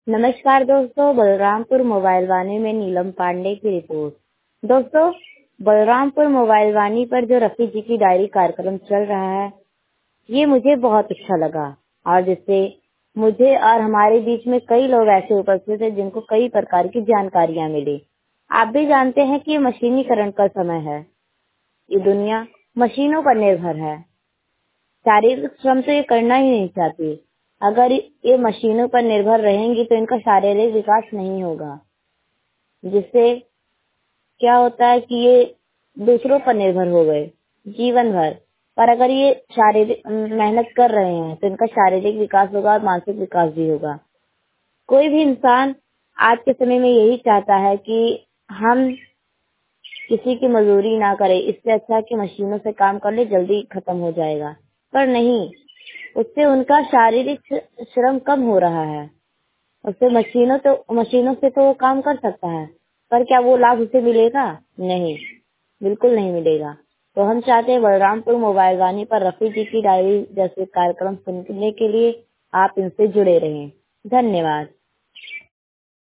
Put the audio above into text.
नमस्कार दोस्तों, बलरामपुर मोबाइल वाणी में नीलम पांडे की रिपोर्ट। दोस्तों, बलरामपुर मोबाइल वाणी पर जो रफी जी की डायरी कार्यक्रम चल रहा है, ये मुझे बहुत अच्छा लगा और जिससे मुझे और हमारे बीच में कई लोग ऐसे उपस्थित हैं जिनको कई प्रकार की जानकारियां मिली। आप भी जानते हैं कि ये मशीनीकरण का समय है। ये दुनिया मशीनों पर निर्भर है। शारीरिक श्रम तो ये करना ही नहीं चाहती। अगर ये मशीनों पर निर्भर रहेंगी तो इनका शारीरिक विकास नहीं होगा, जिससे क्या होता है कि ये दूसरों पर निर्भर हो गए जीवन भर। पर अगर ये शारीरिक मेहनत कर रहे हैं तो इनका शारीरिक विकास होगा और मानसिक विकास भी होगा। कोई भी इंसान आज के समय में यही चाहता है कि हम किसी की मजदूरी ना करें, इससे अच्छा कि मशीनों से काम कर ले, जल्दी खत्म हो जाएगा। पर नहीं, उससे उनका शारीरिक श्रम कम हो रहा है। उससे मशीनों से तो वो काम कर सकता है, पर क्या वो लाभ उसे मिलेगा? नहीं, बिल्कुल नहीं मिलेगा। तो हम चाहते हैं बलरामपुर मोबाइल वाणी पर रफी जी की डायरी जैसे कार्यक्रम सुनने के लिए आप इनसे जुड़े रहें। धन्यवाद।